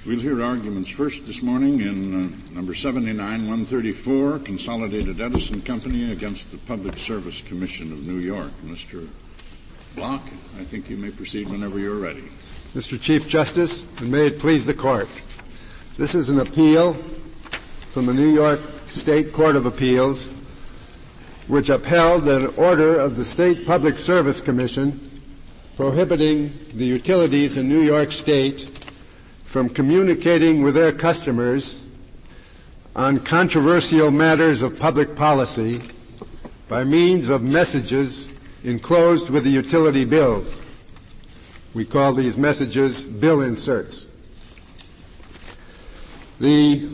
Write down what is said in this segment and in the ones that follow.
We'll hear arguments first this morning in number 79-134, Consolidated Edison Company against the Public Service Commission of New York. Mr. Block, I think you may proceed whenever you're ready. Mr. Chief Justice, and may it please the Court, this is an appeal from the New York State Court of Appeals which upheld an order of the State Public Service Commission prohibiting the utilities in New York State from communicating with their customers on controversial matters of public policy by means of messages enclosed with the utility bills. We call these messages bill inserts. The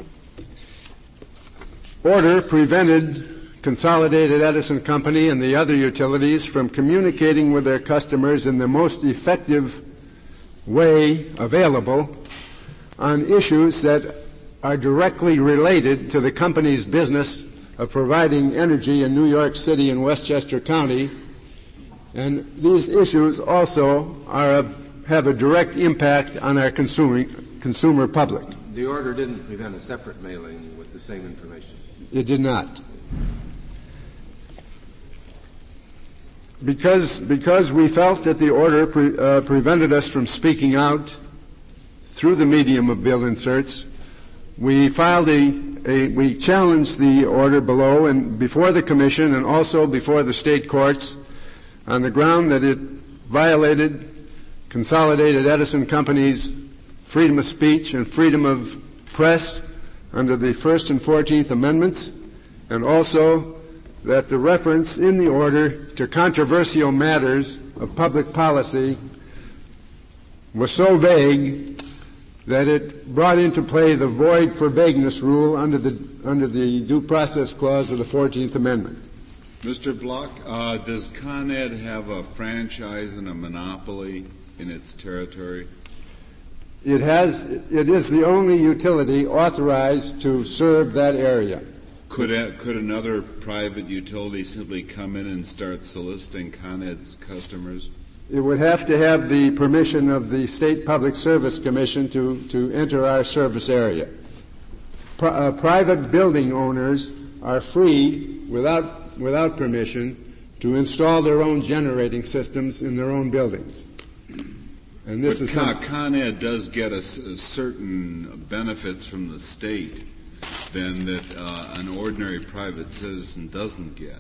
order prevented Consolidated Edison Company and the other utilities from communicating with their customers in the most effective way available on issues that are directly related to the company's business of providing energy in New York City and Westchester County, and these issues also have a direct impact on our consumer public. The order didn't prevent a separate mailing with the same information? It did not. Because we felt that the order prevented us from speaking out through the medium of bill inserts, we filed we challenged the order below and before the Commission and also before the state courts on the ground that it violated Consolidated Edison Company's freedom of speech and freedom of press under the First and 14th Amendments, and also that the reference in the order to controversial matters of public policy was so vague that it brought into play the void for vagueness rule under the Due Process Clause of the 14th Amendment. Mr. Block, does Con Ed have a franchise and a monopoly in its territory? It is the only utility authorized to serve that area. Could another private utility simply come in and start soliciting Con Ed's customers? It would have to have the permission of the State Public Service Commission to enter our service area. Private building owners are free, without permission, to install their own generating systems in their own buildings. And this is Con Ed does get a certain benefits from the state than that an ordinary private citizen doesn't get.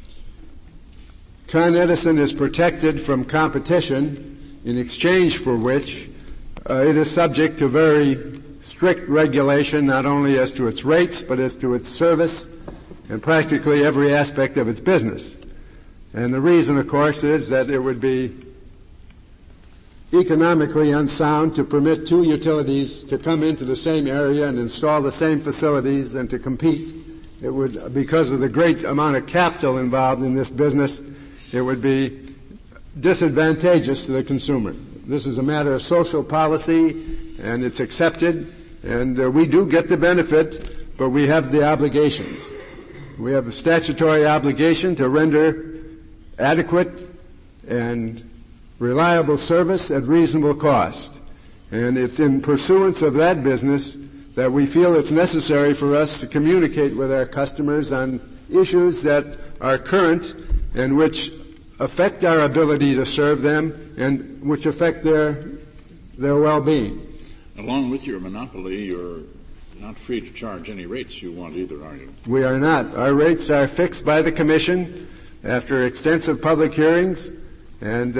Con Edison is protected from competition, in exchange for which it is subject to very strict regulation, not only as to its rates, but as to its service and practically every aspect of its business. And the reason, of course, is that it would be economically unsound to permit two utilities to come into the same area and install the same facilities and to compete. It would, because of the great amount of capital involved in this business, it would be disadvantageous to the consumer. This is a matter of social policy, and it's accepted, and we do get the benefit, but we have the obligations. We have the statutory obligation to render adequate and reliable service at reasonable cost. And it's in pursuance of that business that we feel it's necessary for us to communicate with our customers on issues that are current and which affect our ability to serve them and which affect their well-being. Along with your monopoly, you're not free to charge any rates you want either, are you? We are not. Our rates are fixed by the Commission after extensive public hearings, and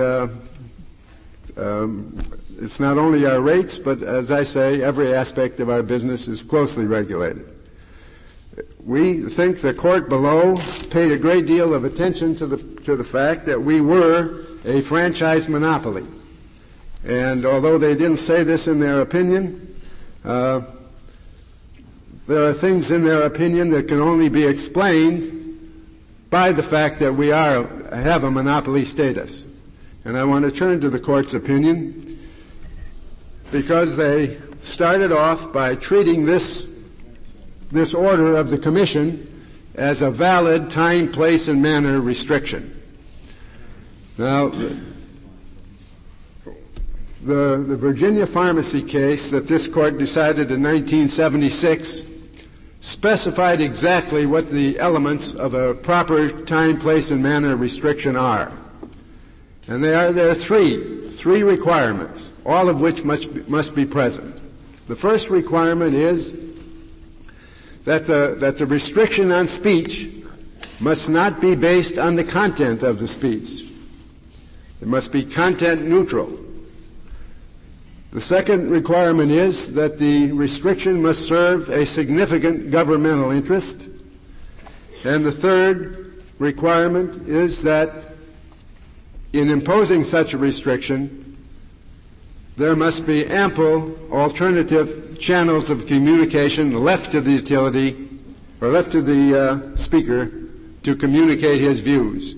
it's not only our rates, but as I say, every aspect of our business is closely regulated. We think the court below paid a great deal of attention to the fact that we were a franchise monopoly. And although they didn't say this in their opinion, there are things in their opinion that can only be explained by the fact that we have a monopoly status. And I want to turn to the court's opinion because they started off by treating this order of the Commission as a valid time, place, and manner restriction. Now, The Virginia pharmacy case that this court decided in 1976 specified exactly what the elements of a proper time, place, and manner restriction are. And there are three requirements, all of which must be present. The first requirement is that the restriction on speech must not be based on the content of the speech. It must be content neutral. The second requirement is that the restriction must serve a significant governmental interest. And the third requirement is that in imposing such a restriction, there must be ample alternative channels of communication left to the utility or left to the speaker to communicate his views.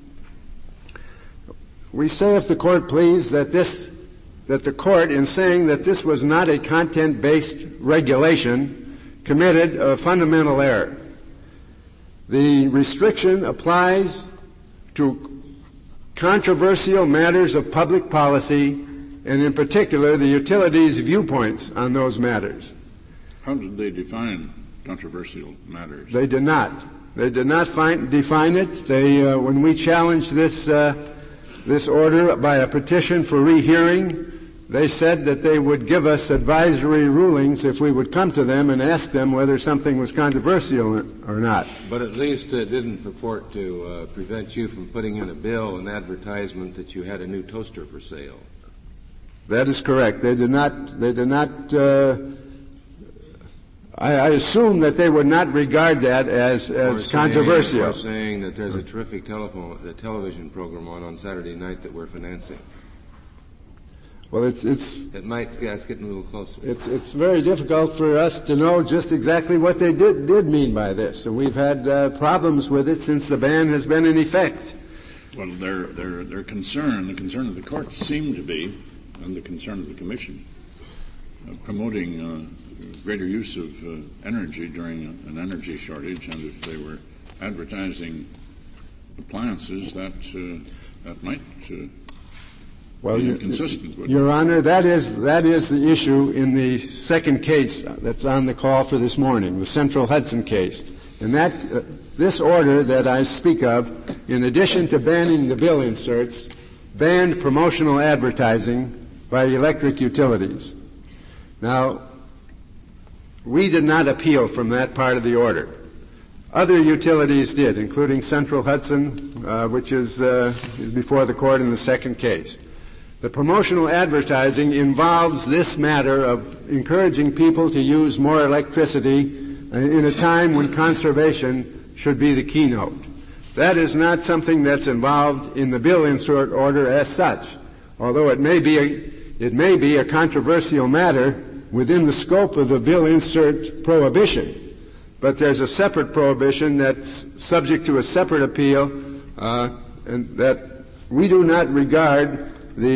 We say, if the court please, that the court, in saying that this was not a content-based regulation, committed a fundamental error. The restriction applies to controversial matters of public policy, and in particular the utilities' viewpoints on those matters. How did they define controversial matters? They did not. They did not define it. When we challenged this order by a petition for rehearing, they said that they would give us advisory rulings if we would come to them and ask them whether something was controversial or not. But at least it didn't purport to prevent you from putting in a bill, an advertisement that you had a new toaster for sale. That is correct. They did not. I assume that they would not regard that as controversial. Or saying that there's a terrific television program on Saturday night that we're financing. Well, it's getting a little closer. It's very difficult for us to know just exactly what they did mean by this, and we've had problems with it since the ban has been in effect. Well, their concern, the concern of the court, seemed to be, and the concern of the commission, promoting greater use of energy during an energy shortage, and if they were advertising appliances, that might. Well, consistent with Your Honor, that is the issue in the second case that's on the call for this morning, the Central Hudson case. And this order that I speak of, in addition to banning the bill inserts, banned promotional advertising by electric utilities. Now, we did not appeal from that part of the order. Other utilities did, including Central Hudson, which is before the court in the second case. The promotional advertising involves this matter of encouraging people to use more electricity in a time when conservation should be the keynote. That is not something that's involved in the bill insert order as such, although it may be a controversial matter within the scope of the bill insert prohibition. But there's a separate prohibition that's subject to a separate appeal, and that we do not regard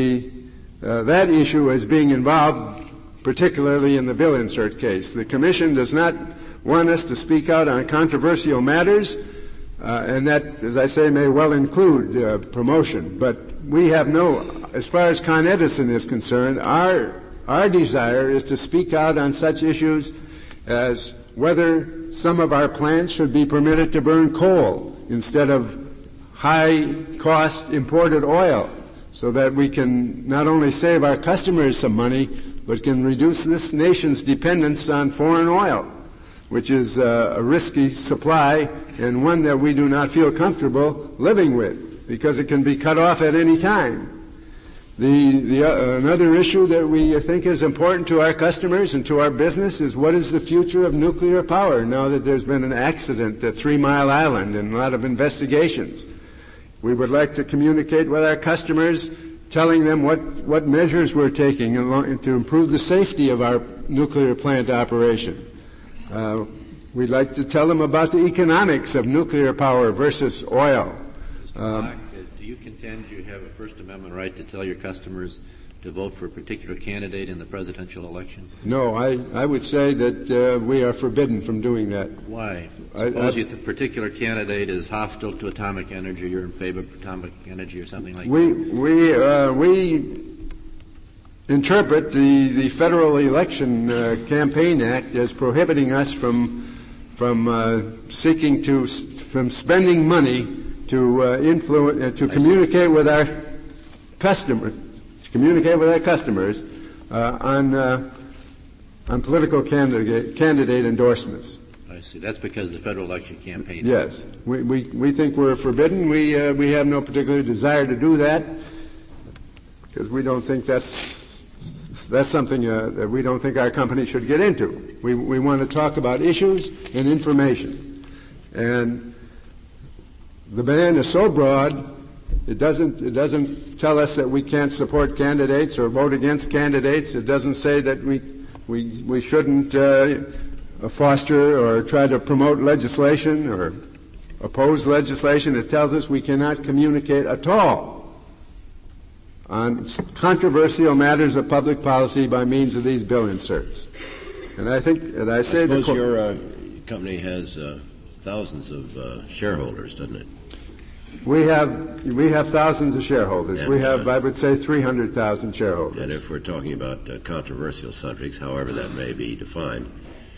that issue as being involved particularly in the bill insert case. The Commission does not want us to speak out on controversial matters, and that, as I say, may well include promotion. But we have as far as Con Edison is concerned, our desire is to speak out on such issues as whether some of our plants should be permitted to burn coal instead of high-cost imported oil, so that we can not only save our customers some money, but can reduce this nation's dependence on foreign oil, which is a risky supply and one that we do not feel comfortable living with, because it can be cut off at any time. Another issue that we think is important to our customers and to our business is what is the future of nuclear power now that there's been an accident at 3 Mile Island and a lot of investigations. We would like to communicate with our customers, telling them what measures we're taking to improve the safety of our nuclear plant operation. We'd like to tell them about the economics of nuclear power versus oil. Do you contend you have a First Amendment right to tell your customers to vote for a particular candidate in the presidential election? No, I would say that we are forbidden from doing that. Why? Suppose the particular candidate is hostile to atomic energy, you're in favor of atomic energy or something like that. interpret the Federal Election Campaign Act as prohibiting us from spending money to influence to communicate with our customers on political candidate endorsements. I see. That's because of the Federal Election Campaign Act. Yes, we think we're forbidden. We have no particular desire to do that because we don't think that's something that we don't think our company should get into. We want to talk about issues and information, and the ban is so broad. It doesn't tell us that we can't support candidates or vote against candidates. It doesn't say that we shouldn't foster or try to promote legislation or oppose legislation. It tells us we cannot communicate at all on controversial matters of public policy by means of these bill inserts. And I suppose your company has thousands of shareholders, doesn't it? We have thousands of shareholders. We have, I would say, 300,000 shareholders. And if we're talking about controversial subjects, however that may be defined,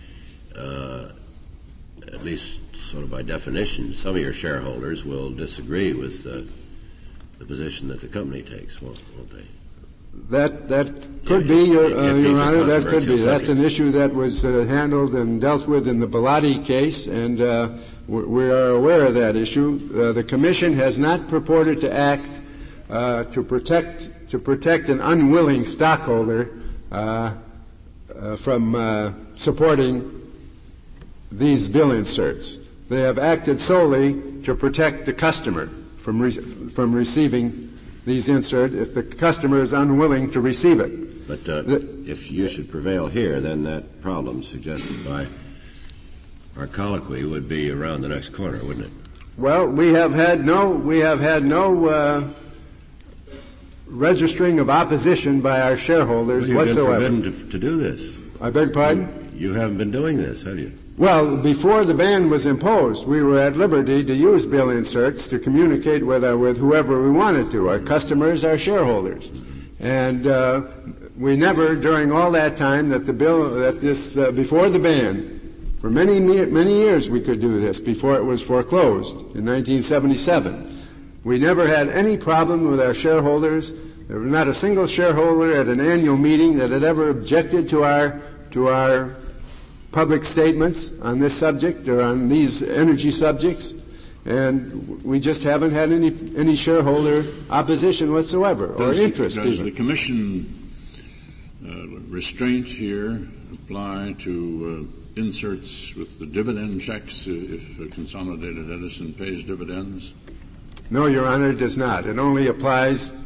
at least sort of by definition, some of your shareholders will disagree with the position that the company takes, won't they? That could be, Your Honor. That could be. That's an issue that was handled and dealt with in the Bellotti case, and we are aware of that issue. The Commission has not purported to act to protect an unwilling stockholder from supporting these bill inserts. They have acted solely to protect the customer from receiving these inserts if the customer is unwilling to receive it. But if you should prevail here, then that problem suggested by our colloquy would be around the next corner, wouldn't it? Well, we have had no registering of opposition by our shareholders whatsoever. You've been forbidden to do this. I beg pardon? You haven't been doing this, have you? Well, before the ban was imposed, we were at liberty to use bill inserts to communicate with whoever we wanted to, our customers, our shareholders. And we never, during all that time before the ban, for many years we could do this before it was foreclosed in 1977. We never had any problem with our shareholders. There was not a single shareholder at an annual meeting that had ever objected to our public statements on this subject or on these energy subjects, and we just haven't had any shareholder opposition whatsoever or interest. Does the Commission restraint here apply to inserts with the dividend checks if Consolidated Edison pays dividends? No, Your Honor, it does not. It only applies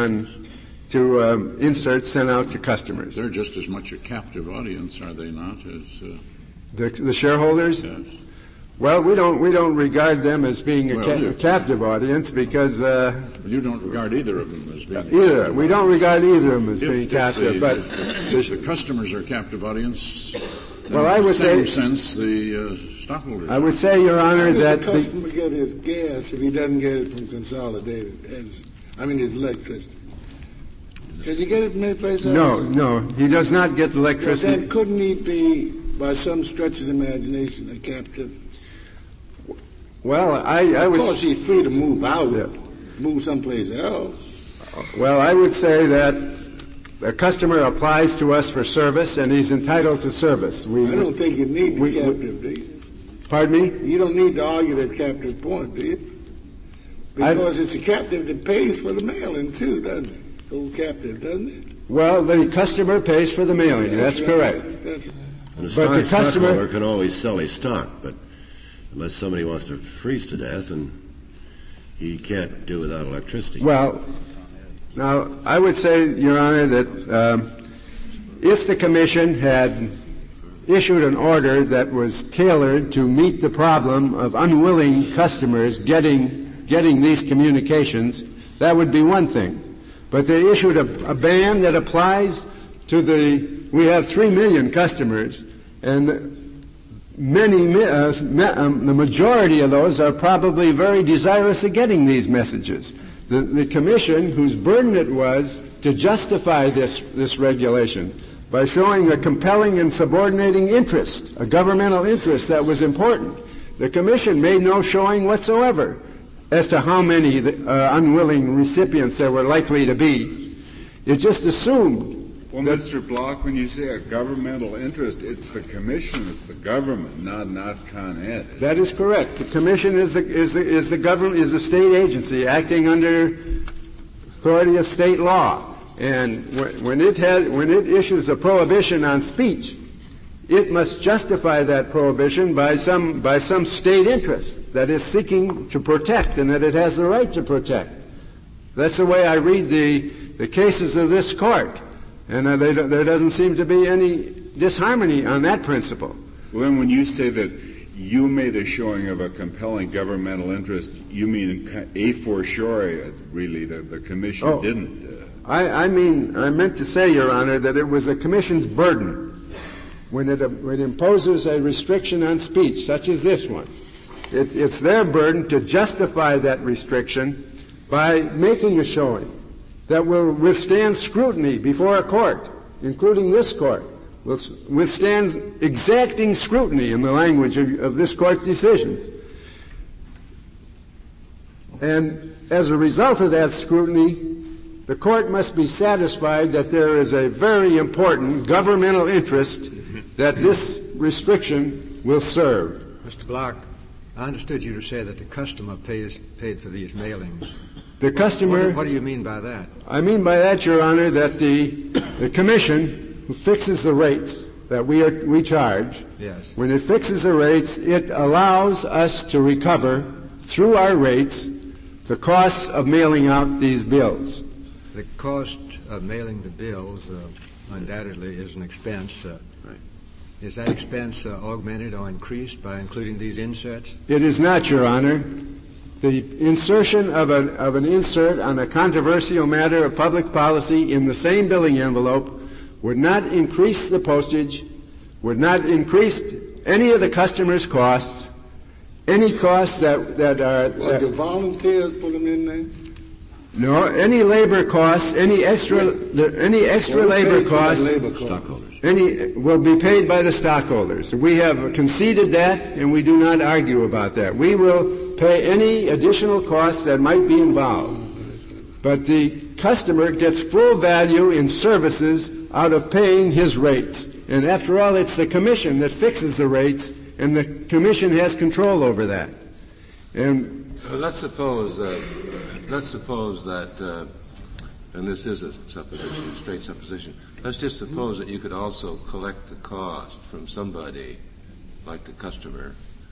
to inserts sent out to customers. They're just as much a captive audience, are they not, as the shareholders? Yes. Well, we don't regard them as being a captive audience because you don't regard either of them as being either. We don't regard either of them as being captive. But the customers are a captive audience. Well, I would say, in some sense, the stockholders. I would say, Your Honor, that the customer get his gas if he doesn't get it from Consolidated Edison? His electricity. Does he get it from any place else? No, he does not get electricity. Well, then couldn't he be, by some stretch of the imagination, a captive? Well, I would... Of course, he's free to move out, move someplace else. Well, I would say that a customer applies to us for service, and he's entitled to service. I don't think you need the captive, do you? Pardon me? You don't need to argue that captive point, do you? Because it's a captive that pays for the mailing, too, doesn't it? Old captive, doesn't it? Well, the customer pays for the mailing. That's correct. And the stockholder can always sell his stock, but unless somebody wants to freeze to death, and he can't do without electricity. Well, now, I would say, Your Honor, that if the Commission had issued an order that was tailored to meet the problem of unwilling customers getting these communications, that would be one thing. But they issued a ban that applies to we have 3 million customers, and the majority of those are probably very desirous of getting these messages. The Commission, whose burden it was to justify this regulation by showing a compelling and subordinating interest, a governmental interest that was important. The Commission made no showing whatsoever as to how many unwilling recipients there were likely to be. It just assumed. Well, Mr. Block, when you say a governmental interest, it's the Commission, it's the government, not Con Ed. That is correct. The Commission is the government, is a state agency acting under authority of state law. And when it issues a prohibition on speech, it must justify that prohibition by some state interest that it's seeking to protect and that it has the right to protect. That's the way I read the cases of this court. And there doesn't seem to be any disharmony on that principle. Well, then when you say that you made a showing of a compelling governmental interest, you mean a fortiori, really, the Commission didn't. I meant to say, Your Honor, that it was the Commission's burden when it imposes a restriction on speech, such as this one. It's their burden to justify that restriction by making a showing that will withstand scrutiny before a court, including this court, withstands exacting scrutiny in the language of this court's decisions. And as a result of that scrutiny, the court must be satisfied that there is a very important governmental interest that this restriction will serve. Mr. Block, I understood you to say that the customer paid for these mailings. The customer. What do you mean by that? I mean by that, Your Honor, that the Commission, who fixes the rates that we charge, yes, when it fixes the rates, it allows us to recover through our rates the costs of mailing out these bills. The cost of mailing the bills undoubtedly is an expense. Right. Is that expense augmented or increased by including these inserts? It is not, Your Honor. The insertion of an insert on a controversial matter of public policy in the same billing envelope would not increase the postage, would not increase any of the customer's costs, any costs that are... Well, the volunteers put them in there? No, any labor costs, any extra labor costs, will be paid by the stockholders. We have conceded that, and we do not argue about that. We will pay any additional costs that might be involved. But the customer gets full value in services out of paying his rates. And after all, it's the Commission that fixes the rates, and the Commission has control over that. And let's suppose that, and this is a supposition, straight supposition. Let's just suppose that you could also collect the cost from somebody, like the customer,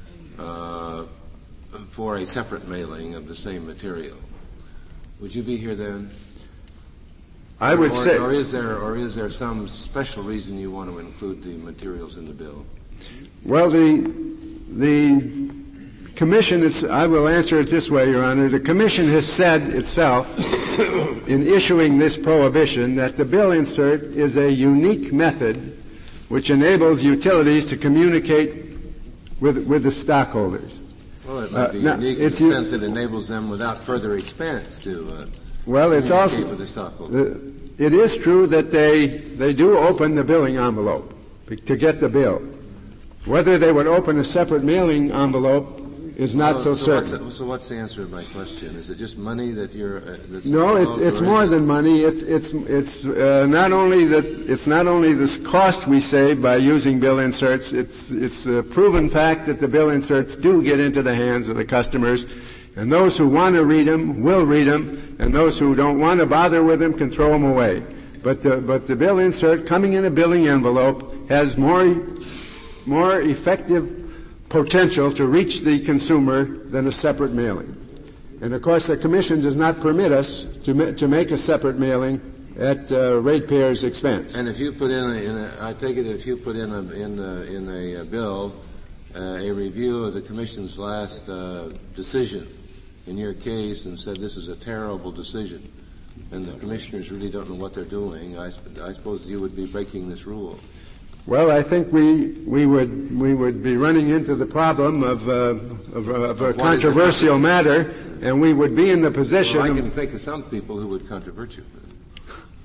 for a separate mailing of the same material. Would you be here then? I would say. Or is there some special reason you want to include the materials in the bill? Well, the Commission, I will answer it this way, Your Honor. The Commission has said itself in issuing this prohibition that the bill insert is a unique method which enables utilities to communicate with the stockholders. Well, it might be unique in the sense that it enables them without further expense to it's also with the stockholders. It is true that they do open the billing envelope to get the bill. Whether they would open a separate mailing envelope is not so certain. So what's the answer to my question? Is it just money that you're? No, it's more than money. It's not only the cost we save by using bill inserts. It's a proven fact that the bill inserts do get into the hands of the customers, and those who want to read them will read them, and those who don't want to bother with them can throw them away. But the bill insert coming in a billing envelope has more effective potential to reach the consumer than a separate mailing. And of course the Commission does not permit us to make a separate mailing at ratepayers' expense. And if you put I take it if you put in a bill a review of the Commission's last decision in your case and said this is a terrible decision, and the commissioners really don't know what they're doing, I suppose you would be breaking this rule. Well, I think we would be running into the problem of a controversial matter, and we would be in the position. Well, I can think of some people who would controvert you.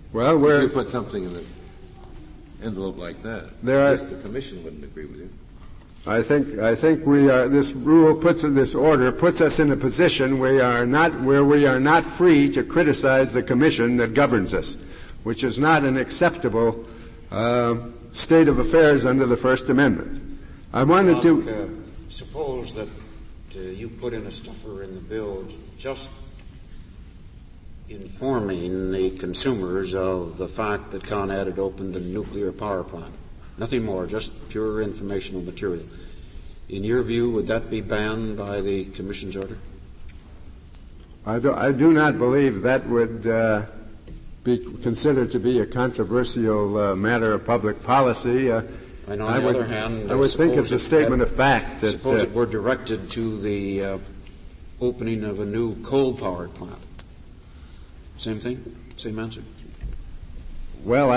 Well, if you put something in the envelope like that, the commission wouldn't agree with you. I think we are. This rule this order puts us in a position where we are not free to criticize the commission that governs us, which is not an acceptable state of affairs under the First Amendment. I wanted to suppose that you put in a stuffer in the bill just informing the consumers of the fact that Con Ed had opened a nuclear power plant. Nothing more, just pure informational material. In your view, would that be banned by the Commission's order? I do not believe that would be considered to be a controversial matter of public policy. And on the other hand, I would think it's a statement of fact that suppose it were directed to the opening of a new coal-powered plant. Same thing? Same answer? Well,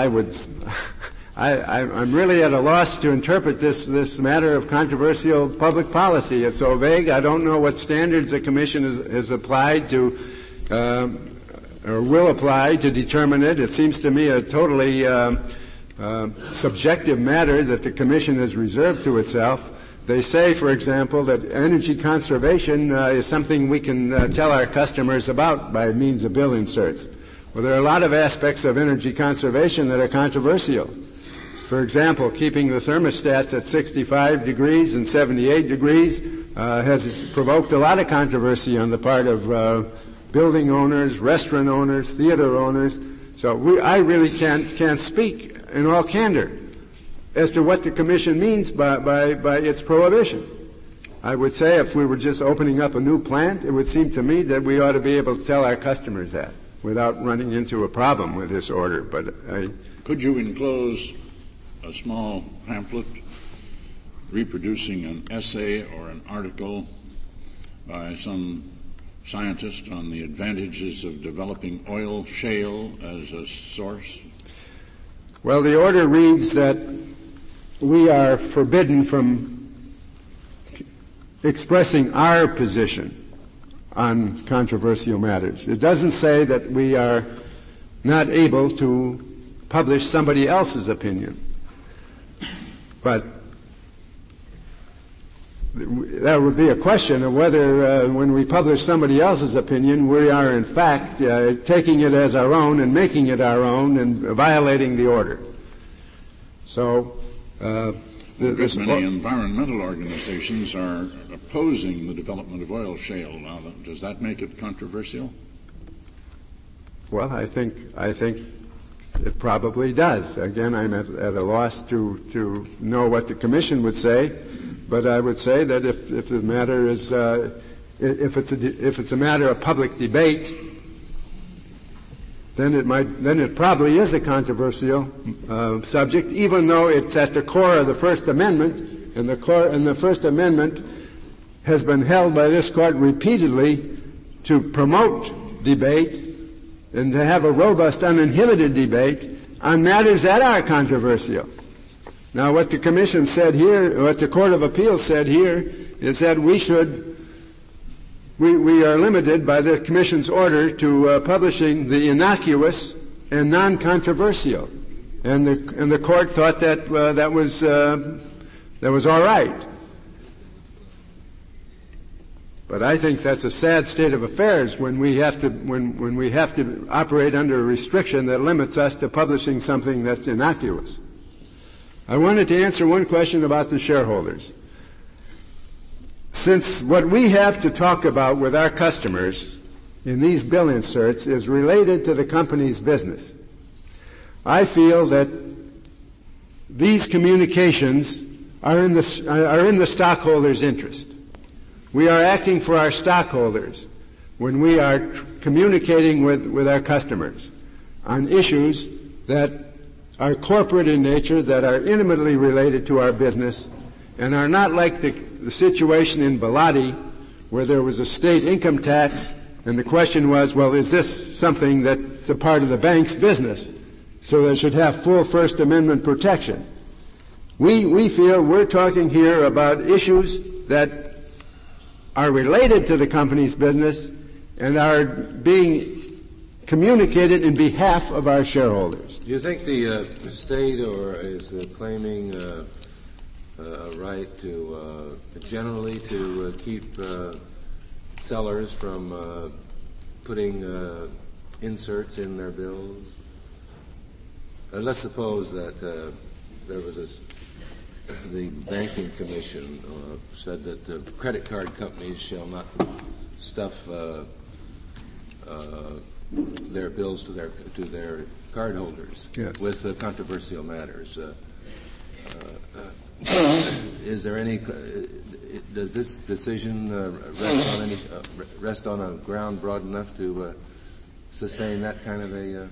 I'm really at a loss to interpret this matter of controversial public policy. It's so vague. I don't know what standards the Commission has applied to or will apply to determine it. It seems to me a totally subjective matter that the Commission has reserved to itself. They say, for example, that energy conservation is something we can tell our customers about by means of bill inserts. Well, there are a lot of aspects of energy conservation that are controversial. For example, keeping the thermostats at 65 degrees and 78 degrees has provoked a lot of controversy on the part of building owners, restaurant owners, theater owners. So I really can't speak in all candor as to what the Commission means by its prohibition. I would say if we were just opening up a new plant, it would seem to me that we ought to be able to tell our customers that without running into a problem with this order. But could you enclose a small pamphlet reproducing an essay or an article by some scientist on the advantages of developing oil shale as a source? Well, the order reads that we are forbidden from expressing our position on controversial matters. It doesn't say that we are not able to publish somebody else's opinion. But that would be a question of whether when we publish somebody else's opinion, we are in fact taking it as our own and making it our own and violating the order. So many environmental organizations are opposing the development of oil shale. Now, does that make it controversial? Well, I think it probably does. Again, I'm at a loss to know what the Commission would say, but I would say that if the matter is if it's a matter of public debate, then it probably is a controversial subject, even though it's at the core of the First Amendment, and the First Amendment has been held by this Court repeatedly to promote debate and to have a robust, uninhibited debate on matters that are controversial. Now, what the Commission said here, what the Court of Appeals said here, is that we are limited by the Commission's order to publishing the innocuous and non-controversial, and the Court thought that that was all right. But I think that's a sad state of affairs when we have to operate under a restriction that limits us to publishing something that's innocuous. I wanted to answer one question about the shareholders. Since what we have to talk about with our customers in these bill inserts is related to the company's business, I feel that these communications are in the stockholders' interest. We are acting for our stockholders when we are communicating with our customers on issues that are corporate in nature, that are intimately related to our business, and are not like the situation in Bellotti where there was a state income tax and the question was, well, is this something that's a part of the bank's business so that it should have full First Amendment protection? We feel we're talking here about issues that are related to the company's business and are being communicated in behalf of our shareholders. Do you think the state is claiming a right to generally to keep sellers from putting inserts in their bills? Let's suppose that there was the Banking Commission said that the credit card companies shall not stuff their bills to their cardholders with controversial matters. Is there any? Does this decision rest on a ground broad enough to sustain that kind of a?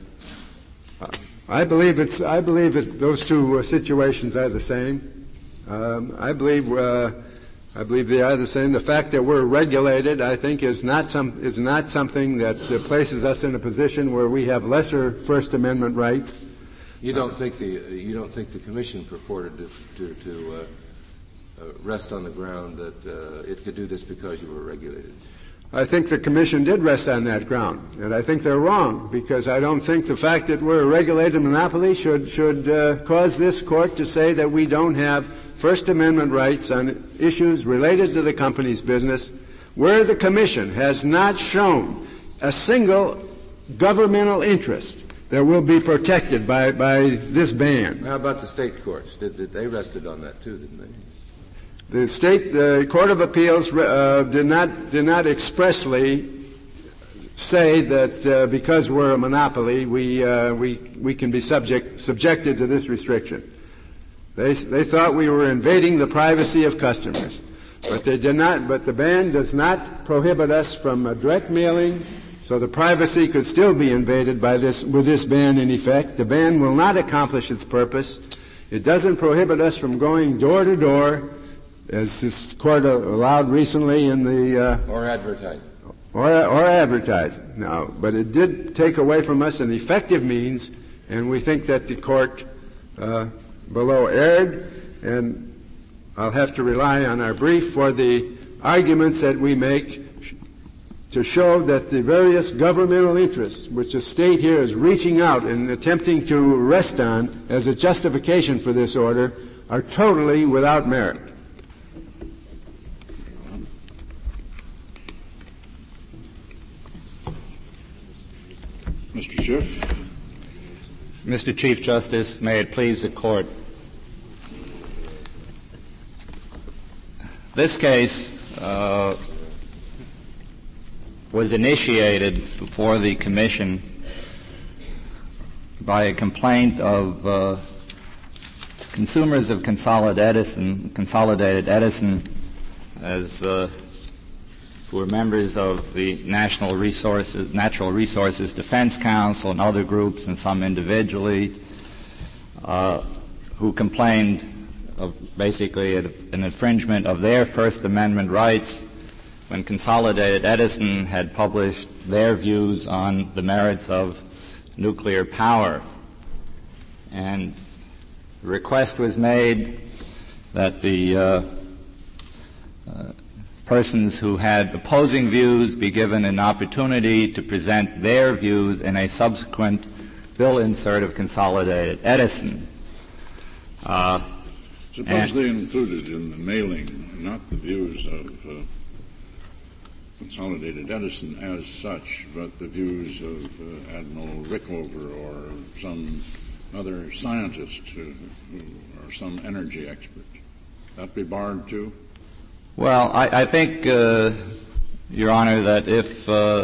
I believe those two situations are the same. I believe they are the same. The fact that we're regulated, I think, is not something that places us in a position where we have lesser First Amendment rights. You don't think the Commission purported to rest on the ground that it could do this because you were regulated? I think the Commission did rest on that ground, and I think they're wrong, because I don't think the fact that we're a regulated monopoly should cause this court to say that we don't have First Amendment rights on issues related to the company's business, where the Commission has not shown a single governmental interest that will be protected by this ban. How about the state courts? Did they rested on that too, didn't they? The Court of Appeals did not expressly say that because we're a monopoly, we can be subjected to this restriction. They thought we were invading the privacy of customers, but they did not. But the ban does not prohibit us from a direct mailing, so the privacy could still be invaded with this ban in effect. The ban will not accomplish its purpose. It doesn't prohibit us from going door to door, as this court allowed recently in the or advertising. Or advertising. No, but it did take away from us an effective means, and we think that the court below erred, and I'll have to rely on our brief for the arguments that we make to show that the various governmental interests which the state here is reaching out and attempting to rest on as a justification for this order are totally without merit. Mr. Schiff. Mr. Chief Justice, may it please the Court. This case was initiated before the Commission by a complaint of consumers of Consolidated Edison, as who were members of the Natural Resources Defense Council and other groups, and some individually, who complained of basically an infringement of their First Amendment rights when Consolidated Edison had published their views on the merits of nuclear power. And the request was made that the persons who had opposing views be given an opportunity to present their views in a subsequent bill insert of Consolidated Edison. Suppose they included in the mailing not the views of Consolidated Edison as such, but the views of Admiral Rickover or some other scientist or some energy expert. That be barred too? Well, I think, Your Honor, that if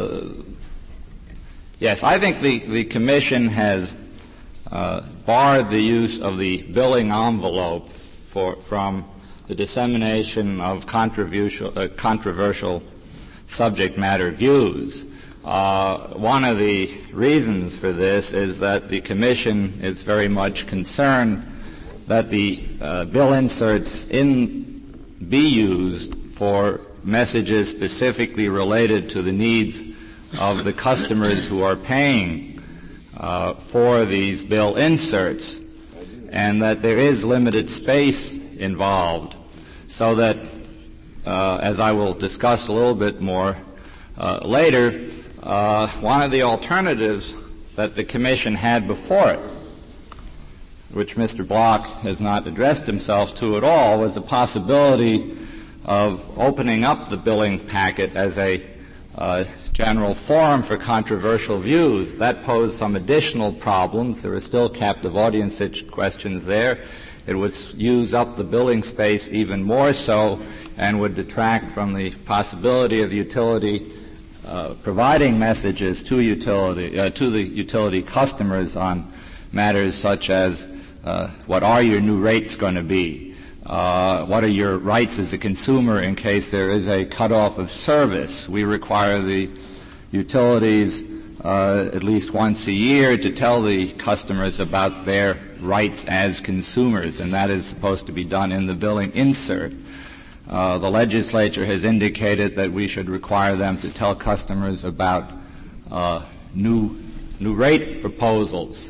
yes, I think the Commission has barred the use of the billing envelope from the dissemination of controversial subject matter views. One of the reasons for this is that the Commission is very much concerned that the bill inserts be used for messages specifically related to the needs of the customers who are paying for these bill inserts, and that there is limited space involved, so that, as I will discuss a little bit more later, one of the alternatives that the Commission had before it, which Mr. Block has not addressed himself to at all, was the possibility of opening up the billing packet as a general forum for controversial views. That posed some additional problems. There are still captive audience questions there. It would use up the billing space even more so and would detract from the possibility of the utility providing messages to the utility customers on matters such as what are your new rates going to be? What are your rights as a consumer in case there is a cutoff of service? We require the utilities at least once a year to tell the customers about their rights as consumers, and that is supposed to be done in the billing insert. The legislature has indicated that we should require them to tell customers about new rate proposals.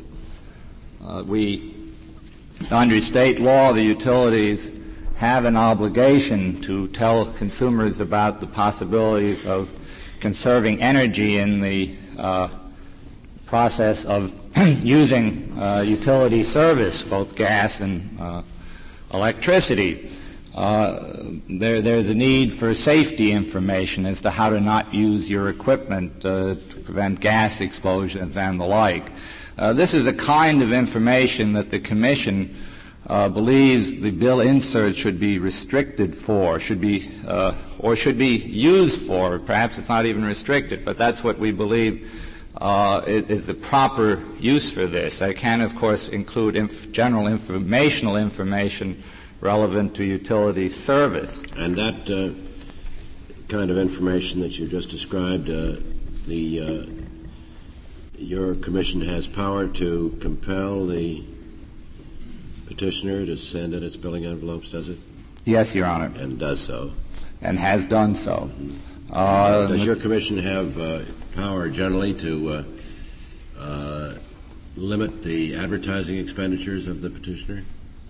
Under state law, the utilities have an obligation to tell consumers about the possibilities of conserving energy in the process of using utility service, both gas and electricity. There's a need for safety information as to how to not use your equipment to prevent gas explosions and the like. This is a kind of information that the Commission believes the bill insert should be restricted for, should be used for. Perhaps it's not even restricted, but that's what we believe is the proper use for this. I can, of course, include general informational information relevant to utility service. And that kind of information that you just described, your Commission has power to compel the petitioner to send in its billing envelopes, does it? Yes, Your Honor. And does so. And has done so. Does your Commission have power generally to limit the advertising expenditures of the petitioner?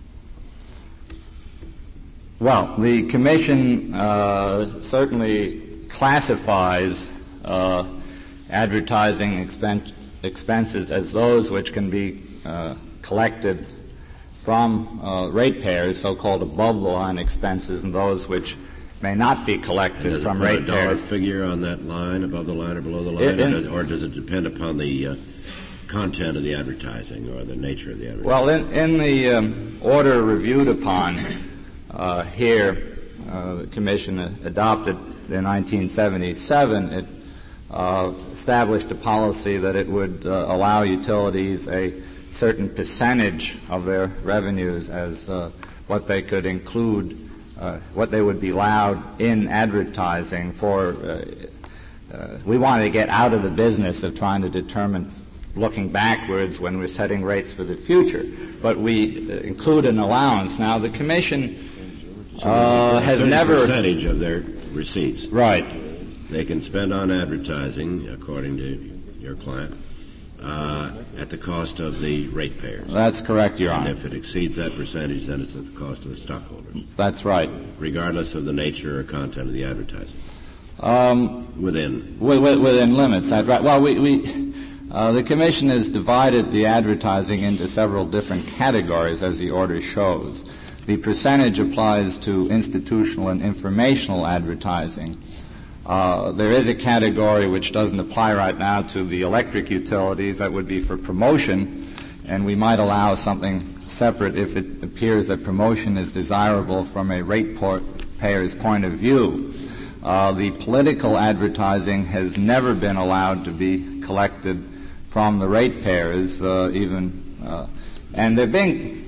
Well, the Commission certainly classifies advertising expenses as those which can be collected from ratepayers, so-called above-the-line expenses, and those which may not be collected from ratepayers. Does it put a dollar figure on that line, above the line or below the line, or does it depend upon the content of the advertising or the nature of the advertising? Well, in the order reviewed upon here, the Commission adopted in 1977, it established a policy that it would allow utilities a certain percentage of their revenues as what they could include, what they would be allowed in advertising for. We wanted to get out of the business of trying to determine looking backwards when we're setting rates for the future, but we include an allowance. Now, the Commission has never percentage of their receipts. Right. They can spend on advertising, according to your client, at the cost of the ratepayers. That's correct, Your Honor. And if it exceeds that percentage, then it's at the cost of the stockholders. That's right. Regardless of the nature or content of the advertising. Within limits. That's right. Well, the Commission has divided the advertising into several different categories, as the order shows. The percentage applies to institutional and informational advertising. There is a category which doesn't apply right now to the electric utilities. That would be for promotion, and we might allow something separate if it appears that promotion is desirable from a ratepayer's point of view. The political advertising has never been allowed to be collected from the ratepayers, and there being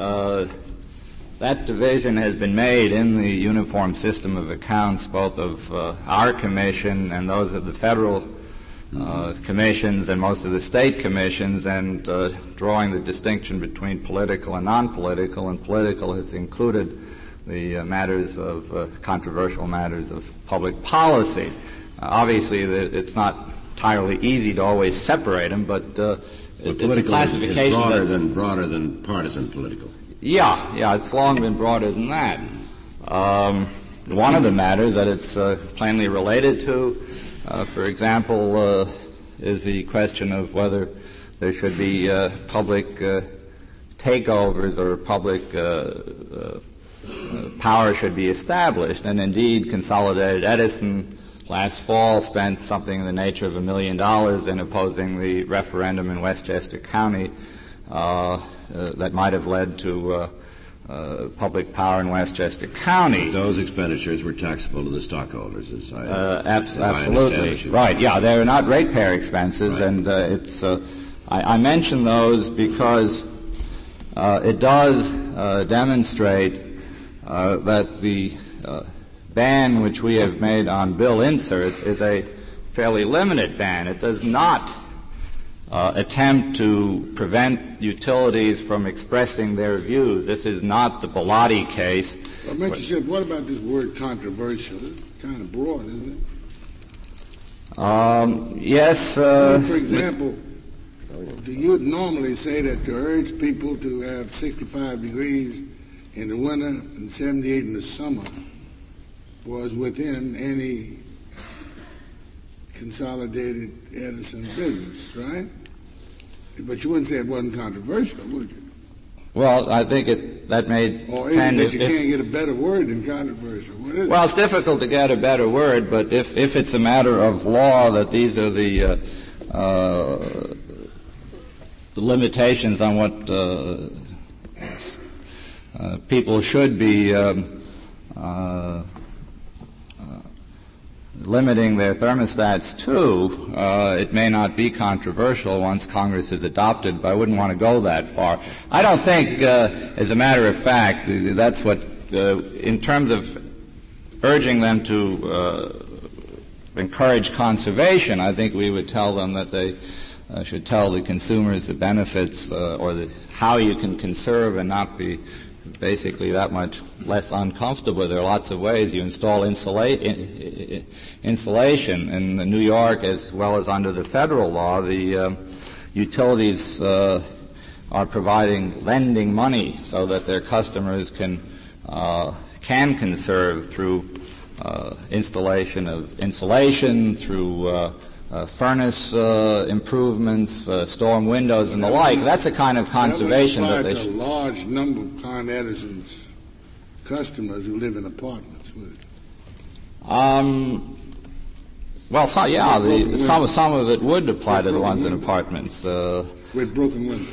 that division has been made in the uniform system of accounts, both of our commission and those of the federal commissions and most of the state commissions, and drawing the distinction between political and non-political, and political has included the matters of controversial matters of public policy. Obviously, it's not entirely easy to always separate them, but it's a classification is broader than partisan political. Yeah, it's long been broader than that. One of the matters that it's plainly related to For example, is the question of whether there should be public takeovers or public power should be established. And indeed, Consolidated Edison last fall spent something in the nature of $1 million in opposing the referendum in Westchester County that might have led to public power in Westchester County. Those expenditures were taxable to the stockholders, as I absolutely right. Yeah, they're not ratepayer expenses, right. And it's. I mention those because it does demonstrate that the ban which we have made on bill inserts is a fairly limited ban. It does not attempt to prevent utilities from expressing their views. This is not the Bellotti case. Well, Mr. Schiff, what about this word controversial? It's kind of broad, isn't it? Yes. For example, you would normally say that to urge people to have 65 degrees in the winter and 78 in the summer was within any Consolidated Edison business, right? But you wouldn't say it wasn't controversial, would you? Well, I think that may or even that you can't get a better word than controversial. What is well, it? It's difficult to get a better word, but if it's a matter of law that these are the limitations on what people should be limiting their thermostats to, it may not be controversial once Congress is adopted, but I wouldn't want to go that far. I don't think, as a matter of fact, that's what, in terms of urging them to encourage conservation, I think we would tell them that they should tell the consumers the benefits or how you can conserve and not be basically that much less uncomfortable. There are lots of ways. You install insulation in New York as well as under the federal law. The utilities are lending money so that their customers can conserve through installation of insulation, through furnace improvements, storm windows, and the like. That's the kind of conservation that they should. A large number of Con Edison's customers who live in apartments with it. Well, some of it would apply to the ones in apartments. With broken windows.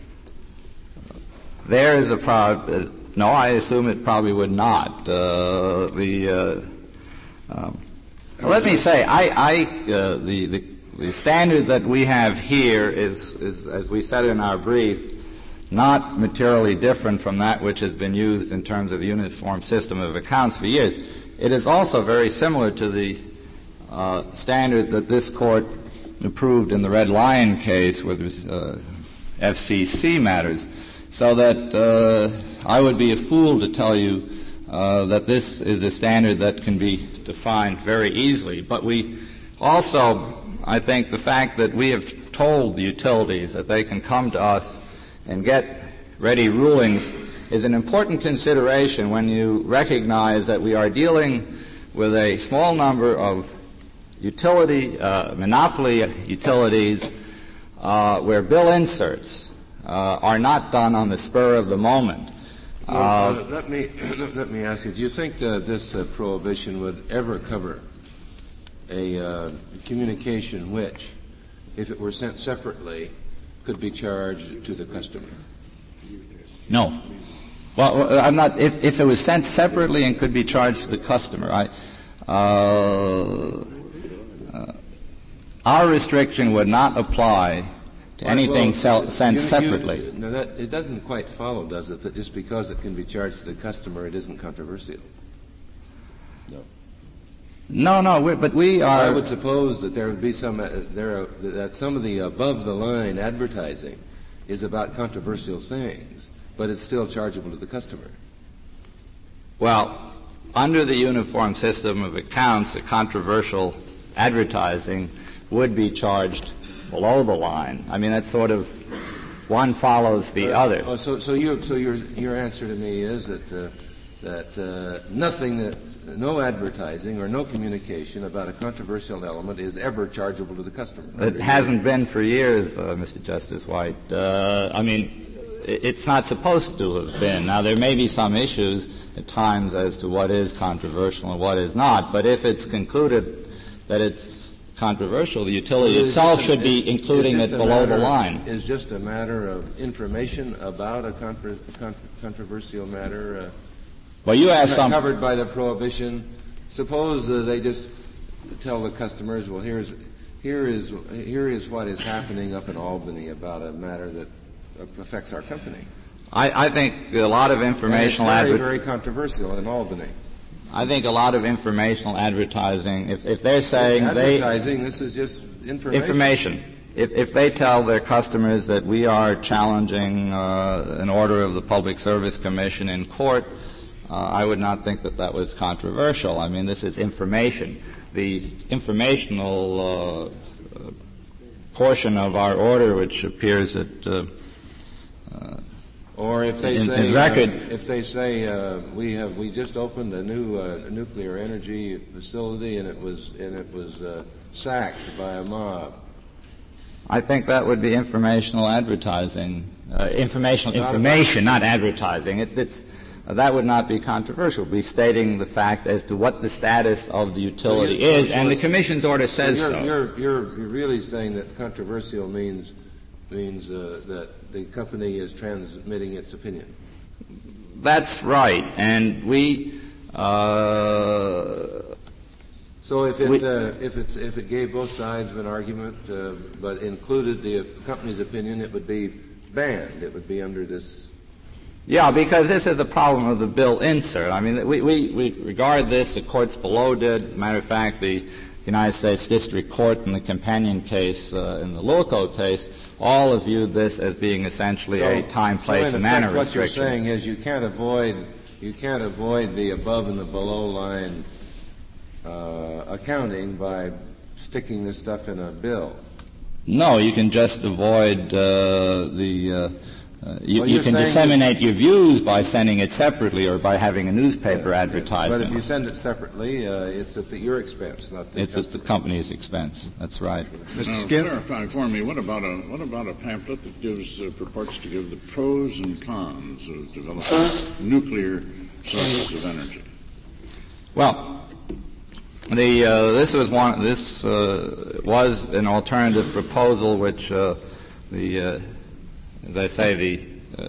There is a problem. No, I assume it probably would not. Let me say, the standard that we have here is, as we said in our brief, not materially different from that which has been used in terms of the uniform system of accounts for years. It is also very similar to the standard that this court approved in the Red Lion case with FCC matters, so that I would be a fool to tell you that this is a standard that can be defined very easily. But we also, I think, the fact that we have told the utilities that they can come to us and get ready rulings is an important consideration when you recognize that we are dealing with a small number of monopoly utilities where bill inserts are not done on the spur of the moment. Let me ask you, do you think this prohibition would ever cover a communication which, if it were sent separately, could be charged to the customer? No. Well, I'm not. If it was sent separately and could be charged to the customer, our restriction would not apply to anything sent separately. It doesn't quite follow, does it, that just because it can be charged to the customer, it isn't controversial? No, but we are. I would suppose that there would be that some of the above-the-line advertising is about controversial things, but it's still chargeable to the customer. Well, under the uniform system of accounts, the controversial advertising would be charged below the line. I mean, that's sort of one follows the other. So your answer to me is that no advertising or no communication about a controversial element is ever chargeable to the customer. It hasn't been for years, Mr. Justice White. It's not supposed to have been. Now, there may be some issues at times as to what is controversial and what is not, but if it's concluded that it's controversial, the utility itself should be including it below the line. Is just a matter of information about a controversial matter well, you asked covered by the prohibition. Suppose they just tell the customers, well, here is what is happening up in Albany about a matter that affects our company. I think a lot of informational very controversial in Albany. I think a lot of informational advertising, if they're saying this is just information. If they tell their customers that we are challenging an order of the Public Service Commission in court, I would not think that was controversial. I mean, this is information. The informational portion of our order, which appears at or if they say we just opened a new nuclear energy facility and it was sacked by a mob. I think that would be informational advertising, information, not advertising. That would not be controversial. It would be stating the fact as to what the status of the utility is, and the Commission's order says so. You're really saying that controversial means that the company is transmitting its opinion. That's right, and we. So if it gave both sides of an argument, but included the company's opinion, it would be banned. It would be under this. Yeah, because this is a problem of the bill insert. I mean, we regard this. The courts below did. As a matter of fact, the United States District Court in the companion case, in the Lilco case, all have viewed this as being essentially a time, place, and manner restriction. What you're saying is you can't avoid the above and the below line accounting by sticking this stuff in a bill. No, you can just avoid you can disseminate your views by sending it separately or by having a newspaper advertisement. But if you send it separately, it's at your expense, not the It's at the company's expense. That's right. Mr. Skip, clarify for me. What about a pamphlet that purports to give the pros and cons of developing nuclear sources of energy? Well, this was an alternative proposal which as I say, the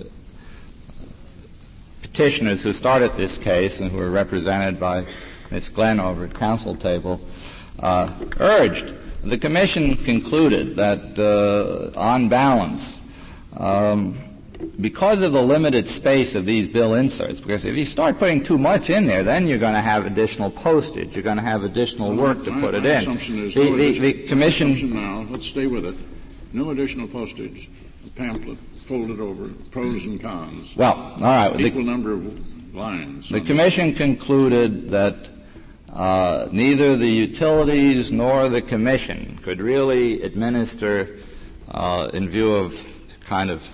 petitioners who started this case and who were represented by Ms. Glenn over at council table urged. The Commission concluded that on balance, because of the limited space of these bill inserts, because if you start putting too much in there, then you're going to have additional postage. You're going to have additional work to put it in. Assumption is the Commission now, let's stay with it. No additional postage. The pamphlet folded over, pros and cons. Well, all right. Equal number of lines. The Commission concluded that neither the utilities nor the Commission could really administer, in view of the kind of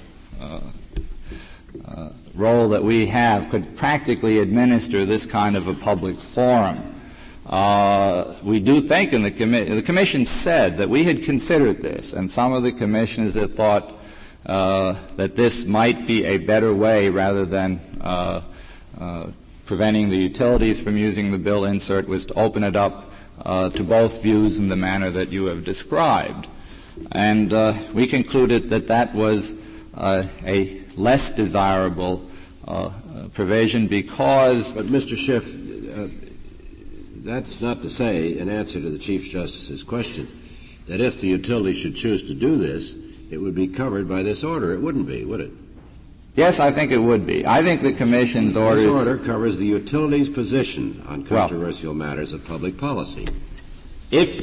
role that we have, could practically administer this kind of a public forum. We do think the Commission said that we had considered this, and some of the commissioners had thought that this might be a better way rather than preventing the utilities from using the bill insert was to open it up to both views in the manner that you have described. And we concluded that was a less desirable provision because... But, Mr. Schiff, that's not to say, in answer to the Chief Justice's question, that if the utility should choose to do this, it would be covered by this order. It wouldn't be, would it? Yes, I think it would be. I think the Commission's orders... This order covers the utility's position on controversial matters of public policy. If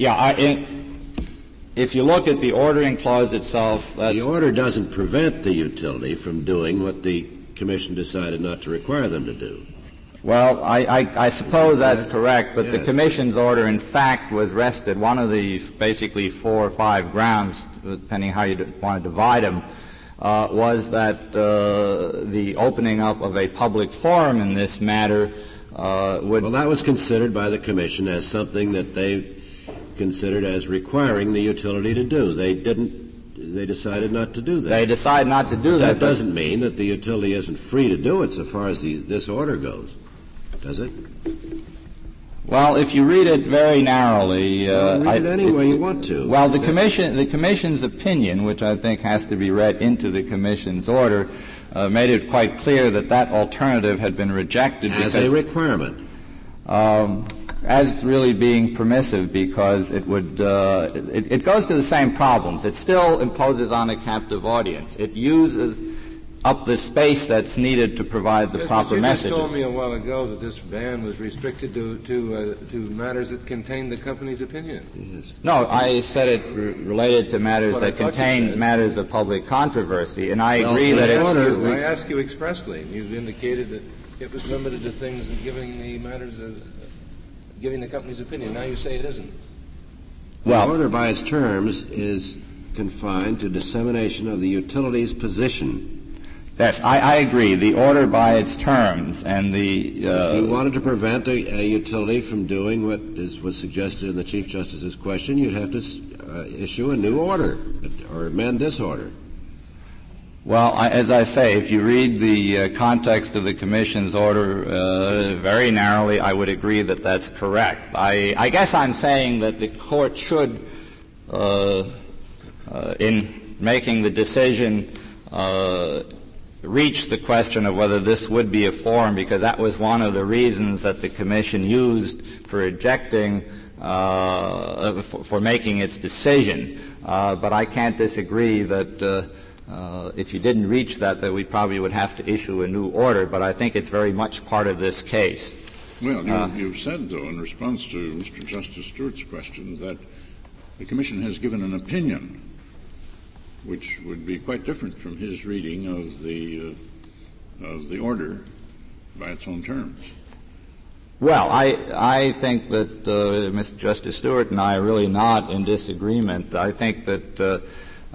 you look at the ordering clause itself... The order doesn't prevent the utility from doing what the Commission decided not to require them to do. Well, I suppose that's correct, but yes. The Commission's order, in fact, was rested. One of the basically 4 or 5 grounds, depending how you want to divide them, was that the opening up of a public forum in this matter would... Well, that was considered by the Commission as something that they considered as requiring the utility to do. They decided not to do that. They decided not to do that. That doesn't mean that the utility isn't free to do it so far as this order goes, does it? Well, if you read it very narrowly, read it any way you want to. Well, the Commission's opinion, which I think has to be read into the Commission's order, made it quite clear that that alternative had been rejected as a requirement, as really being permissive, because it would it goes to the same problems. It still imposes on a captive audience. It uses up the space that's needed to provide the proper messages. You just told me a while ago that this ban was restricted to matters that contain the company's opinion. Yes. No, I said it related to matters that contain matters of public controversy, and I agree that it's... I asked you expressly, and you indicated that it was limited to things and giving the company's opinion. Now you say it isn't. Well, the order by its terms is confined to dissemination of the utility's position. Yes, I agree. The order by its terms and the... if you wanted to prevent a utility from doing what was suggested in the Chief Justice's question, you'd have to issue a new order or amend this order. Well, as I say, if you read the context of the Commission's order very narrowly, I would agree that that's correct. I guess I'm saying that the Court should, in making the decision, reach the question of whether this would be a forum, because that was one of the reasons that the Commission used for rejecting, for making its decision. But I can't disagree that if you didn't reach that we probably would have to issue a new order, but I think it's very much part of this case. Well, you've said, though, in response to Mr. Justice Stewart's question, that the Commission has given an opinion which would be quite different from his reading of the order by its own terms. Well, I think that Mr. Justice Stewart and I are really not in disagreement. I think that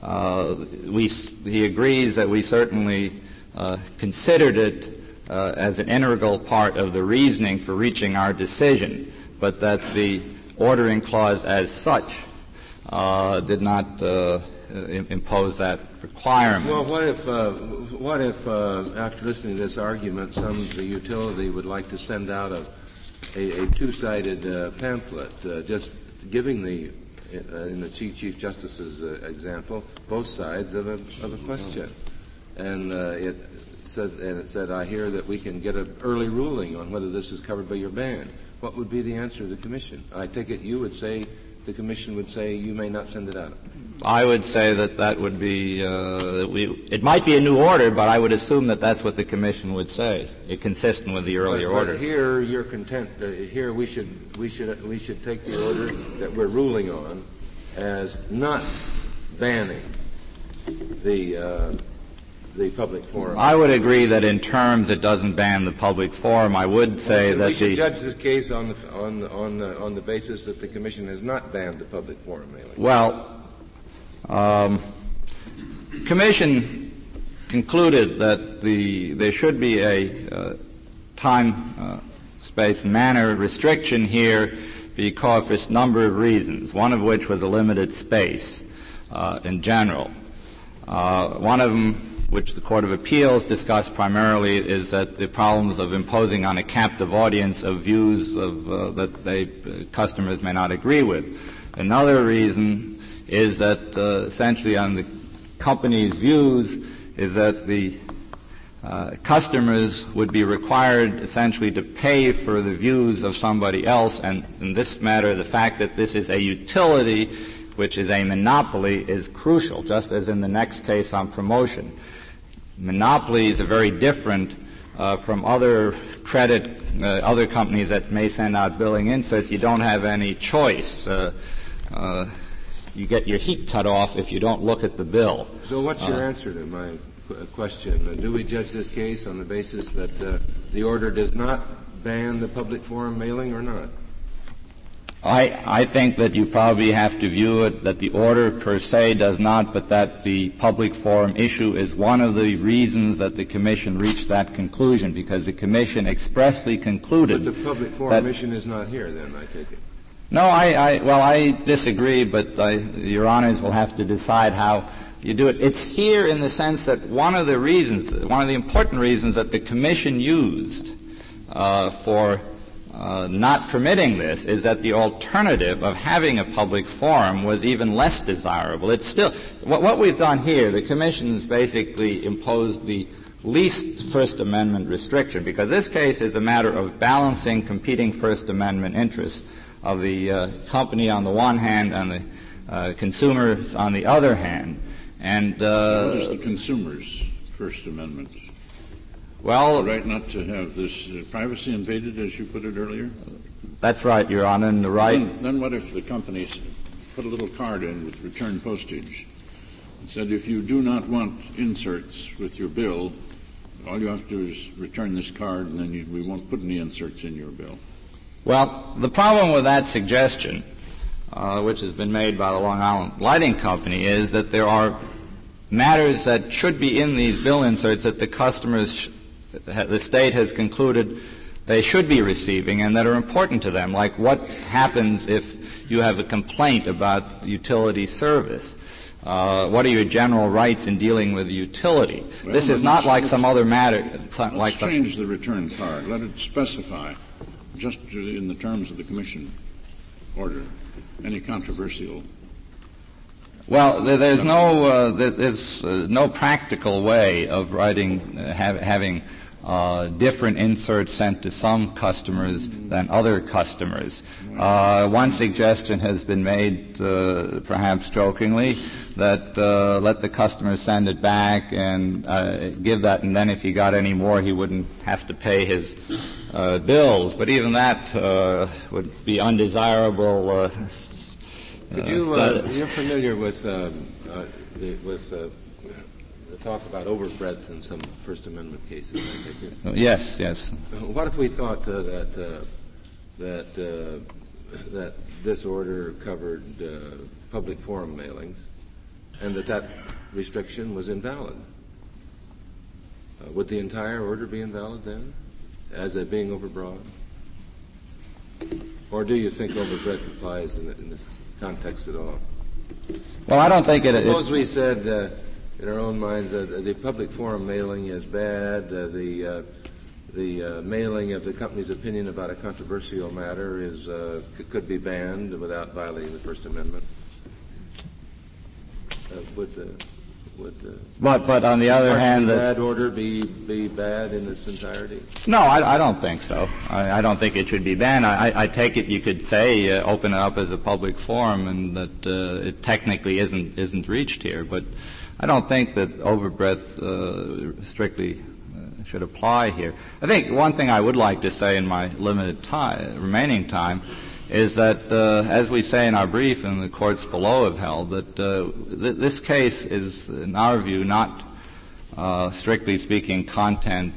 he agrees that we certainly considered it as an integral part of the reasoning for reaching our decision, but that the ordering clause as such did not impose that requirement. Well, what if after listening to this argument, the utility would like to send out a two-sided pamphlet, just giving in the Chief Justice's example, both sides of a question, and it said, I hear that we can get an early ruling on whether this is covered by your ban. What would be the answer of the Commission? I take it you would say, the Commission would say, you may not send it out. I would say that would be it might be a new order, but I would assume that that's what the Commission would say, consistent with the earlier order. But here you're content. Here we should take the order that we're ruling on as not banning the public forum. I would agree that in terms it doesn't ban the public forum. I would say that we should judge this case on the basis that the Commission has not banned the public forum mailing. Well, Commission concluded that there should be a time, space, and manner restriction here because for a number of reasons, one of which was a limited space in general. One of them, which the Court of Appeals discussed primarily, is that the problems of imposing on a captive audience of views that customers may not agree with. Another reason is that essentially on the company's views is that the customers would be required essentially to pay for the views of somebody else, and in this matter the fact that this is a utility which is a monopoly is crucial, just as in the next case on promotion. Monopolies are very different from other other companies that may send out billing inserts. You don't have any choice. You get your heat cut off if you don't look at the bill. So what's your answer to my question? Do we judge this case on the basis that the order does not ban the public forum mailing or not? I think that you probably have to view it that the order per se does not, but that the public forum issue is one of the reasons that the Commission reached that conclusion, because the Commission expressly concluded. But the public forum issue is not here, then, I take it. No, I disagree, but Your Honors will have to decide how you do it. It's here in the sense that one of the important reasons that the Commission used for not permitting this is that the alternative of having a public forum was even less desirable. It's still what we've done here. The Commission has basically imposed the least First Amendment restriction, because this case is a matter of balancing competing First Amendment interests of the company on the one hand and the consumers on the other hand. And what is the consumer's First Amendment? Well, the right not to have this privacy invaded, as you put it earlier? That's right, Your Honor, and the right. Then what if the companies put a little card in with return postage and said, if you do not want inserts with your bill, all you have to do is return this card, and then we won't put any inserts in your bill? Well, the problem with that suggestion, which has been made by the Long Island Lighting Company, is that there are matters that should be in these bill inserts that the state has concluded they should be receiving and that are important to them, like what happens if you have a complaint about utility service. What are your general rights in dealing with the utility? Well, this is not like some other matter. Let's change the return card. Let it specify, just in the terms of the Commission order, any controversial. Well, there's no practical way of writing, having different inserts sent to some customers than other customers. One suggestion has been made, perhaps jokingly, that let the customer send it back and give that, and then if he got any more, he wouldn't have to pay his bills. But even that would be undesirable. You're familiar with the talk about overbreadth in some First Amendment cases, I take it? Yes. What if we thought that this order covered public forum mailings, and that restriction was invalid? Would the entire order be invalid then, as it being overbroad? Or do you think overbreadth applies in this context at all? Well, I don't think it. Suppose we said in our own minds that the public forum mailing is bad. The mailing of the company's opinion about a controversial matter could be banned without violating the First Amendment. But on the other hand, that order be bad in its entirety? No, I don't think so. I don't think it should be banned. I take it you could say open it up as a public forum, and that it technically isn't reached here. But I don't think that overbreadth strictly should apply here. I think one thing I would like to say in my limited remaining time is that, as we say in our brief and the courts below have held, that this case is, in our view, not, strictly speaking, content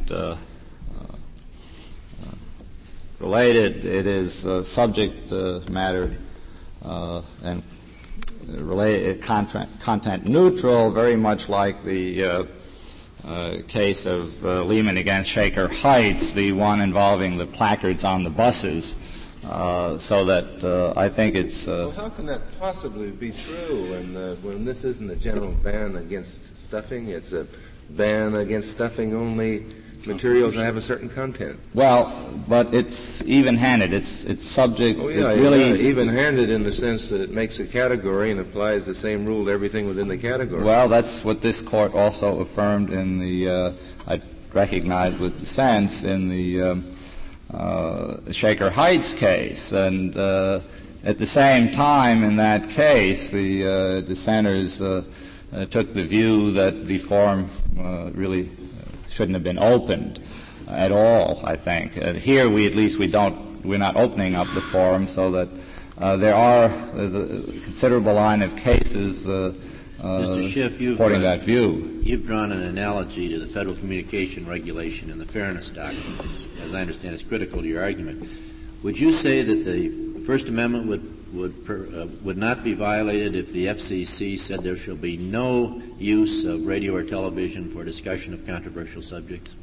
related. It is subject matter and related, content neutral, very much like the case of Lehman against Shaker Heights, the one involving the placards on the buses. So that I think it's. Well, how can that possibly be true when this isn't a general ban against stuffing? It's a ban against stuffing only materials that have a certain content. Well, but it's even-handed. It's subject. Oh, yeah, it's really even-handed in the sense that it makes a category and applies the same rule to everything within the category. Well, that's what this court also affirmed in the. I recognize with dissents in the. Shaker Heights case, and at the same time in that case the dissenters took the view that the forum really shouldn't have been opened at all, I think. Here we're not opening up the forum, so that there's a considerable line of cases Mr. Schiff, supporting that view. You've drawn an analogy to the Federal Communication Regulation and the Fairness Doctrine, as I understand is critical to your argument. Would you say that the First Amendment would not be violated if the FCC said there shall be no use of radio or television for discussion of controversial subjects?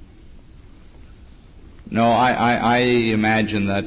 No, I imagine that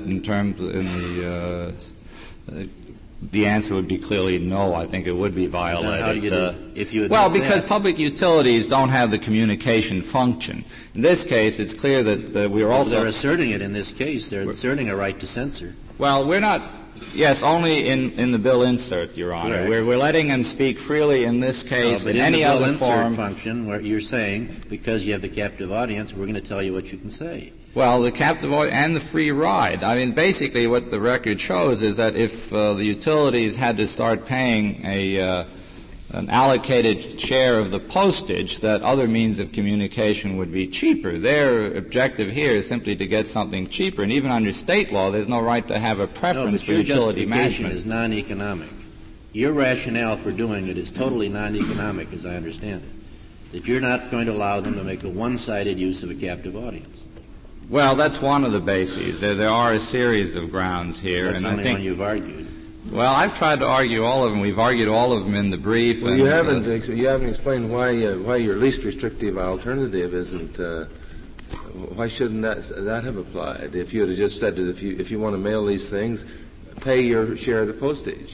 the answer would be clearly no. I think it would be violated. Then how do you if you because public utilities don't have the communication function. In this case, it's clear that we're also... They're asserting it in this case. They're asserting a right to censor. Well, we're not... Yes, only in the bill insert, Your Honor. Right. We're letting them speak freely in this case. But in any the bill other insert form function, where you're saying, because you have the captive audience, we're going to tell you what you can say. Well, the captive and the free ride. I mean, basically what the record shows is that if the utilities had to start paying an allocated share of the postage, that other means of communication would be cheaper. Their objective here is simply to get something cheaper, and even under state law, there's no right to have a preference for utility management. Your justification is non-economic. Your rationale for doing it is totally non-economic, as I understand it. That you're not going to allow them to make a one-sided use of a captive audience. Well, that's one of the bases. There are a series of grounds here. That's and the I only think one you've argued. Well, I've tried to argue all of them. We've argued all of them in the brief. Well, you haven't explained why your least restrictive alternative isn't. Why shouldn't that have applied? If you had just said that if you want to mail these things, pay your share of the postage.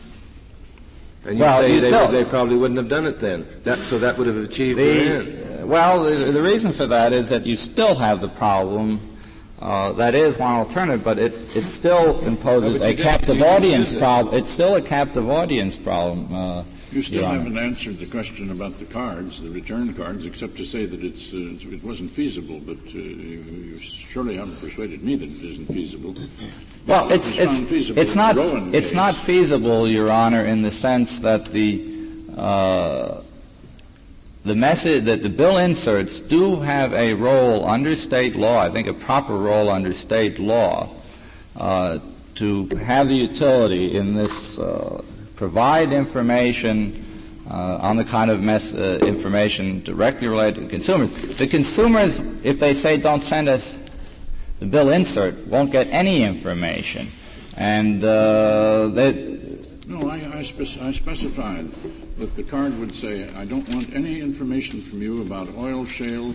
And you say they probably wouldn't have done it then. So that would have achieved the end. Well, the reason for that is that you still have the problem. That is one alternative, but it still imposes a captive audience problem. It's still a captive audience problem. You still haven't answered the question about the cards, the return cards, except to say that it wasn't feasible. But you surely haven't persuaded me that it isn't feasible. Well, it's not feasible, Your Honor, in the sense that the message that the bill inserts do have a role under state law, I think a proper role under state law, to have the utility in this provide information on the kind of information directly related to consumers. The consumers, if they say don't send us the bill insert, won't get any information. And No, I specified that the card would say, I don't want any information from you about oil shale,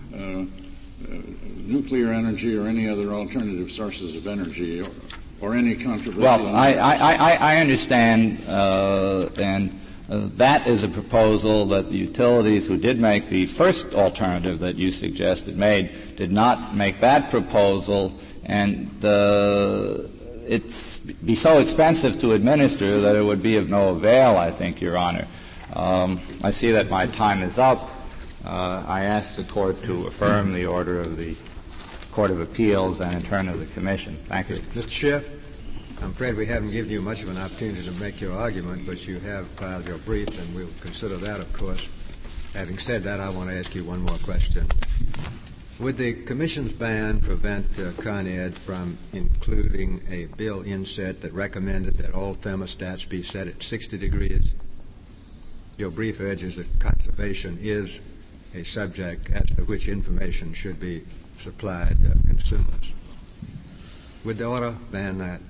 nuclear energy, or any other alternative sources of energy, or any controversial... Well, I understand, and that is a proposal that the utilities who did make the first alternative that you suggested did not make that proposal, and it's be so expensive to administer that it would be of no avail, I think, Your Honor. I see that my time is up. I ask the Court to affirm the order of the Court of Appeals and in turn of the Commission. Thank you. Mr. Schiff, I'm afraid we haven't given you much of an opportunity to make your argument, but you have filed your brief, and we'll consider that, of course. Having said that, I want to ask you one more question. Would the Commission's ban prevent Con Ed from including a bill inset that recommended that all thermostats be set at 60 degrees? Your brief urges that conservation is a subject as to which information should be supplied consumers. Would the order ban that?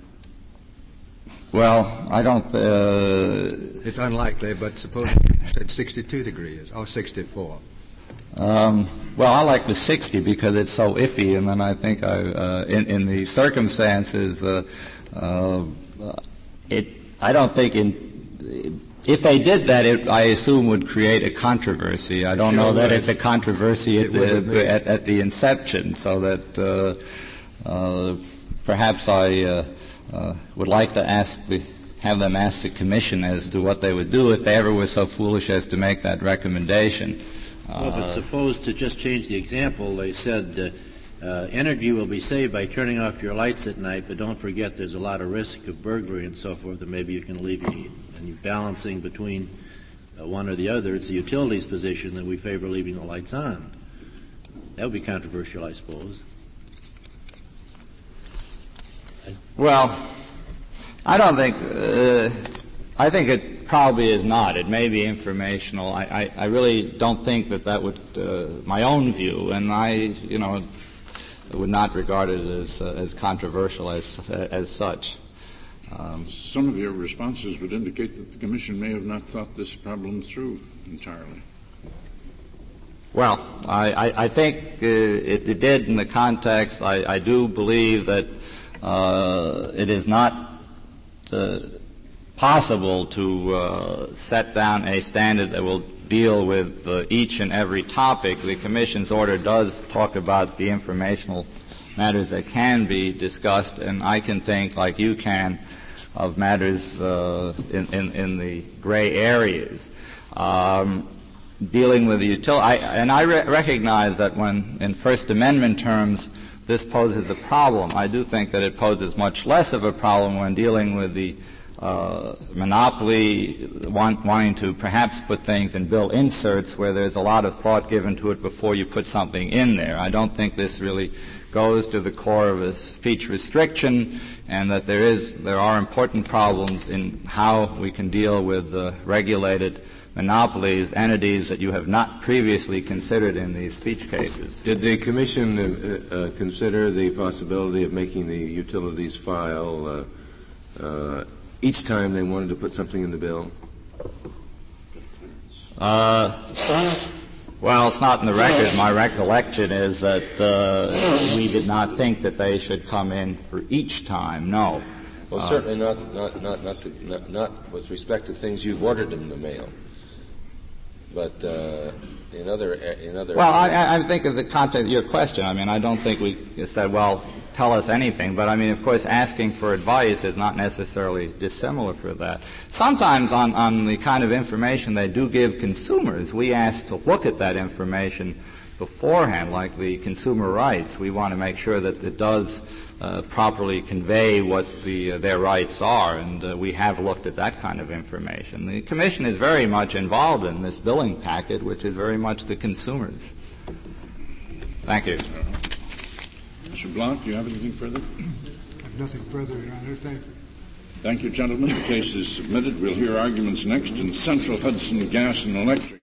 Well, I don't... It's unlikely, but suppose it said 62 degrees or 64. Well, I like the 60 because it's so iffy, and then I think in the circumstances, I don't think if they did that, I assume would create a controversy. I don't know that it's a controversy at the inception, so that perhaps I would like to have them ask the Commission as to what they would do if they ever were so foolish as to make that recommendation. Well, but suppose, to just change the example, they said energy will be saved by turning off your lights at night, but don't forget there's a lot of risk of burglary and so forth that maybe you can alleviate. And you're balancing between one or the other. It's the utility's position that we favor leaving the lights on. That would be controversial, I suppose. Well, I don't think... I think it probably is not. It may be informational. I really don't think that would... my own view, and I would not regard it as controversial as such. Some of your responses would indicate that the Commission may have not thought this problem through entirely. Well, I think it did in the context. I do believe that it is not possible to set down a standard that will deal with each and every topic. The Commission's order does talk about the informational matters that can be discussed, and I can think, like you can, of matters in the gray areas. Dealing with the utility, I recognize that when, in First Amendment terms, this poses a problem. I do think that it poses much less of a problem when dealing with the monopoly, wanting to perhaps put things in bill inserts where there's a lot of thought given to it before you put something in there. I don't think this really goes to the core of a speech restriction, and that there are important problems in how we can deal with regulated monopolies, entities that you have not previously considered in these speech cases. Did the Commission consider the possibility of making the utilities file each time they wanted to put something in the bill? Well, it's not in the record. My recollection is that we did not think that they should come in for each time. No. Well, certainly not with respect to things you've ordered in the mail. But in other. Well, I think of the content of your question. I mean, I don't think we said, well, tell us anything. But I mean, of course, asking for advice is not necessarily dissimilar for that. Sometimes on the kind of information they do give consumers, we ask to look at that information beforehand, like the consumer rights. We want to make sure that it does properly convey what their rights are, and we have looked at that kind of information. The Commission is very much involved in this billing packet, which is very much the consumers. Thank you. Mr. Blanc, do you have anything further? I have nothing further, Your Honor. Thank you. Thank you, gentlemen. The case is submitted. We'll hear arguments next in Central Hudson Gas and Electric.